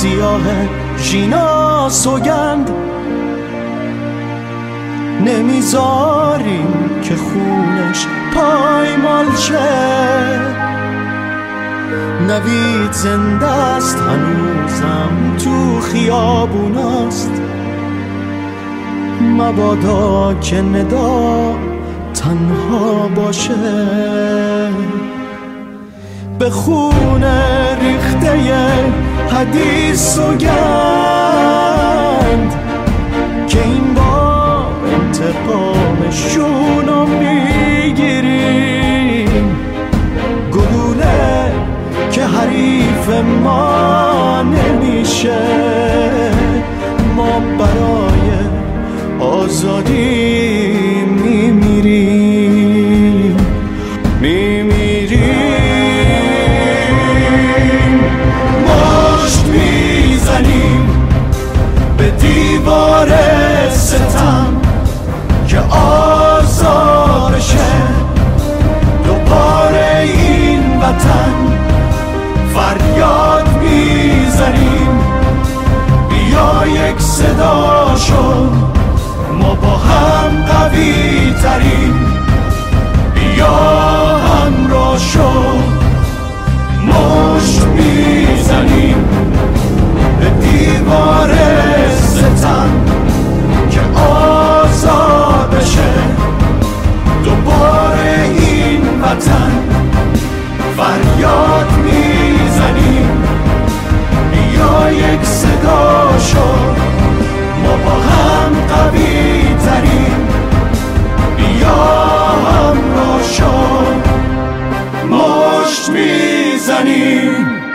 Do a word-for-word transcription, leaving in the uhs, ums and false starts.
سیاه ژینا سوگند نمیذاریم که خونش پایمال شه. نوید زنده است هنوزم تو خیابوناست، مبادا که ندا تنها باشه. به خون ریخته حدیث سوگند که این بار انتقامشونو میگیریم. گلوله که حریف ما نمیشه، ما برای آزادی میمیریم میمیریم. مشت میزنیم به دیوار ستم که آزاد بشه دوباره این وطن. فریاد میزنیم بیا یک صدا شو، ما با هم قوی تریم. بیا همراه شو، مشت میزنیم به دیوار ستم که آزاد بشه دوباره این وطن. فریاد میزنیم بیا یک صدا شو، ما با هم قوی تریم. بیا همراه شو، مشت میزنیم